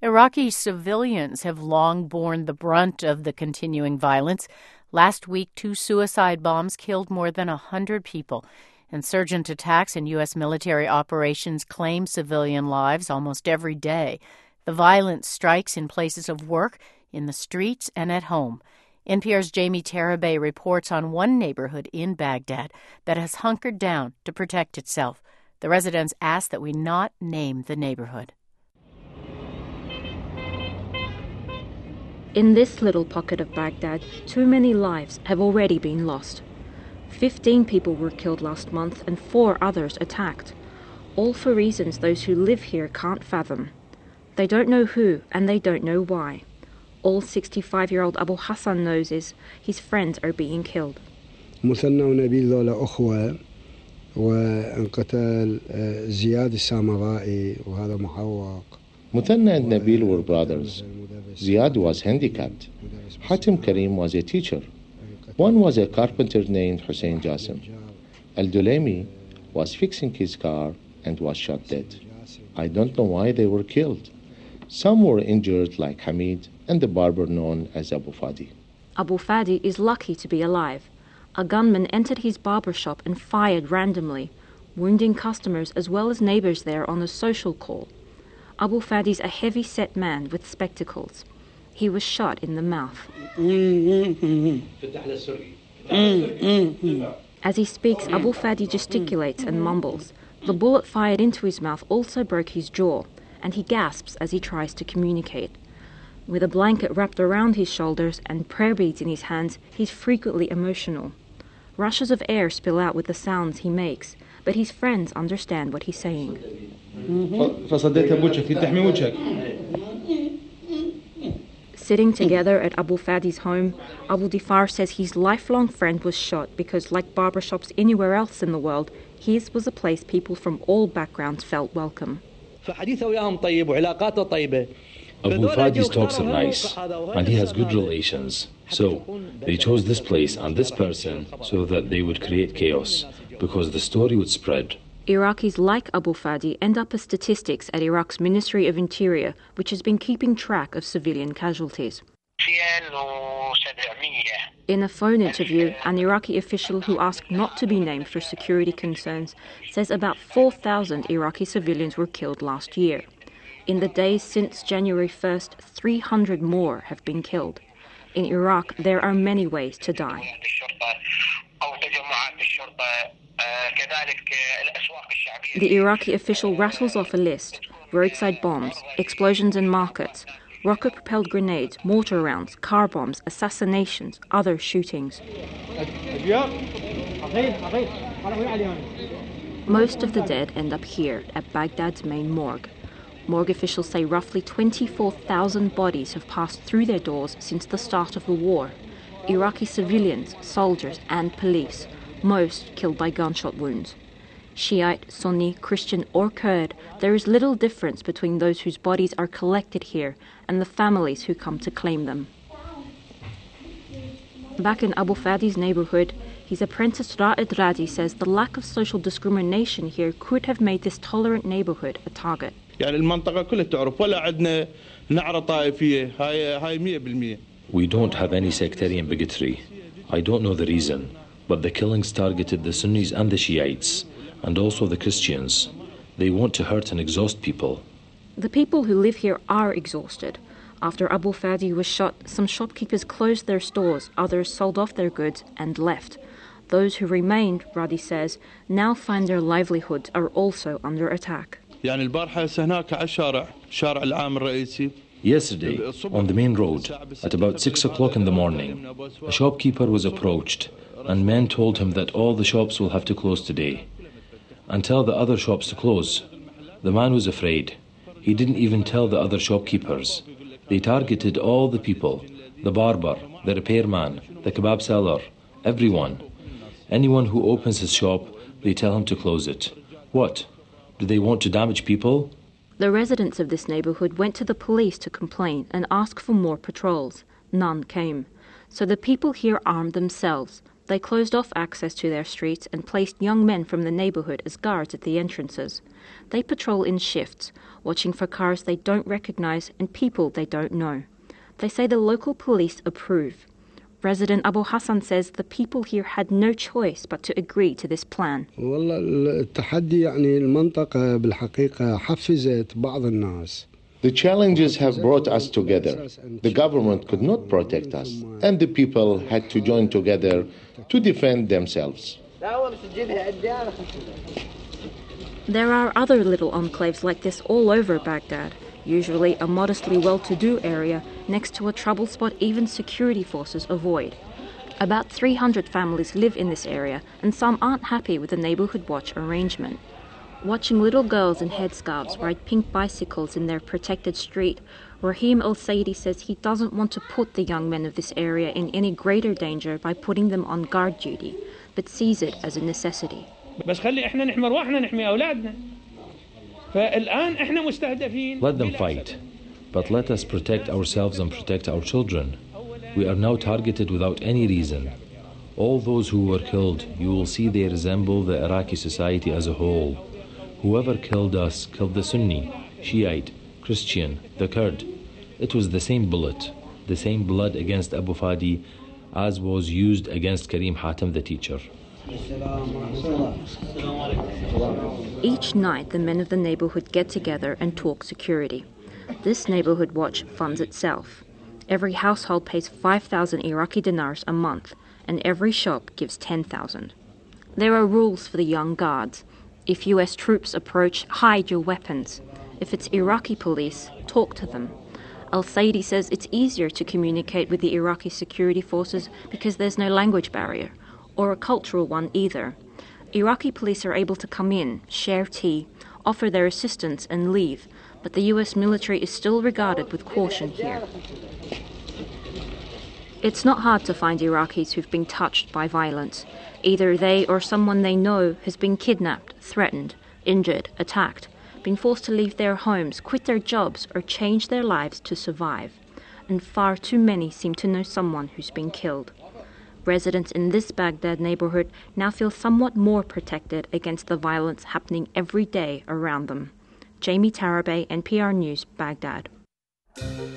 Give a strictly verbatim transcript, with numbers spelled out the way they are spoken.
Iraqi civilians have long borne the brunt of the continuing violence. Last week, two suicide bombs killed more than one hundred people. Insurgent attacks and U S military operations claim civilian lives almost every day. The violence strikes in places of work, in the streets, and at home. N P R's Jamie Tarabay reports on one neighborhood in Baghdad that has hunkered down to protect itself. The residents ask that we not name the neighborhood. In this little pocket of Baghdad, too many lives have already been lost. Fifteen people were killed last month and four others attacked, all for reasons those who live here can't fathom. They don't know who and they don't know why. All sixty-five-year-old Abu Hassan knows is his friends are being killed. مثنى ونبيل ذولا أخوة وانقتل زياد السامرائي وهذا محوق. Muthanna and Nabil were brothers. Ziyad was handicapped. Hatim Karim was a teacher. One was a carpenter named Hussein Jassim. Al-Dulaimi was fixing his car and was shot dead. I don't know why they were killed. Some were injured like Hamid and the barber known as Abu Fadi. Abu Fadi is lucky to be alive. A gunman entered his barber shop and fired randomly, wounding customers as well as neighbors there on a social call. Abu Fadi's a heavy-set man with spectacles. He was shot in the mouth. As he speaks, Abu Fadi gesticulates and mumbles. The bullet fired into his mouth also broke his jaw, and he gasps as he tries to communicate. With a blanket wrapped around his shoulders and prayer beads in his hands, he's frequently emotional. Rushes of air spill out with the sounds he makes, but his friends understand what he's saying. Sitting together at Abu Fadi's home, Abu Difar says his lifelong friend was shot because, like barbershops anywhere else in the world, his was a place people from all backgrounds felt welcome. Abu Fadi's talks are nice, and he has good relations. So, they chose this place and this person so that they would create chaos, because the story would spread. Iraqis like Abu Fadi end up as statistics at Iraq's Ministry of Interior, which has been keeping track of civilian casualties. In a phone interview, an Iraqi official who asked not to be named for security concerns says about four thousand Iraqi civilians were killed last year. In the days since January first, three hundred more have been killed. In Iraq, there are many ways to die. The Iraqi official rattles off a list: roadside bombs, explosions in markets, rocket-propelled grenades, mortar rounds, car bombs, assassinations, other shootings. Most of the dead end up here, at Baghdad's main morgue. Morgue officials say roughly twenty-four thousand bodies have passed through their doors since the start of the war. Iraqi civilians, soldiers and police, most killed by gunshot wounds. Shiite, Sunni, Christian or Kurd, there is little difference between those whose bodies are collected here and the families who come to claim them. Back in Abu Fadi's neighborhood, his apprentice Ra'ed Radi says the lack of social discrimination here could have made this tolerant neighborhood a target. We don't have any sectarian bigotry. I don't know the reason, but the killings targeted the Sunnis and the Shiites, and also the Christians. They want to hurt and exhaust people. The people who live here are exhausted. After Abu Fadi was shot, some shopkeepers closed their stores, others sold off their goods and left. Those who remained, Radi says, now find their livelihoods are also under attack. Yesterday, on the main road, at about six o'clock in the morning, a shopkeeper was approached, and men told him that all the shops will have to close today, and tell the other shops to close. The man was afraid. He didn't even tell the other shopkeepers. They targeted all the people, the barber, the repairman, the kebab seller, everyone. Anyone who opens his shop, they tell him to close it. What? Do they want to damage people? The residents of this neighborhood went to the police to complain and ask for more patrols. None came. So the people here armed themselves. They closed off access to their streets and placed young men from the neighborhood as guards at the entrances. They patrol in shifts, watching for cars they don't recognize and people they don't know. They say the local police approve. Resident Abu Hassan says the people here had no choice but to agree to this plan. والله التحدي يعني المنطقة بالحقيقة حفزت بعض الناس. The challenges have brought us together. The government could not protect us, and the people had to join together to defend themselves. There are other little enclaves like this all over Baghdad, usually a modestly well-to-do area next to a trouble spot even security forces avoid. About three hundred families live in this area, and some aren't happy with the neighborhood watch arrangement. Watching little girls in headscarves ride pink bicycles in their protected street, Rahim Al-Saidi says he doesn't want to put the young men of this area in any greater danger by putting them on guard duty, but sees it as a necessity. Let them fight, but let us protect ourselves and protect our children. We are now targeted without any reason. All those who were killed, you will see they resemble the Iraqi society as a whole. Whoever killed us killed the Sunni, Shiite, Christian, the Kurd. It was the same bullet, the same blood against Abu Fadi as was used against Karim Hatem, the teacher. Each night, the men of the neighborhood get together and talk security. This neighborhood watch funds itself. Every household pays five thousand Iraqi dinars a month, and every shop gives ten thousand. There are rules for the young guards. If U S troops approach, hide your weapons. If it's Iraqi police, talk to them. Al-Saidi says it's easier to communicate with the Iraqi security forces because there's no language barrier, or a cultural one either. Iraqi police are able to come in, share tea, offer their assistance and leave, but the U S military is still regarded with caution here. It's not hard to find Iraqis who've been touched by violence. Either they or someone they know has been kidnapped, threatened, injured, attacked, been forced to leave their homes, quit their jobs, or change their lives to survive. And far too many seem to know someone who's been killed. Residents in this Baghdad neighborhood now feel somewhat more protected against the violence happening every day around them. Jamie Tarabay, N P R News, Baghdad.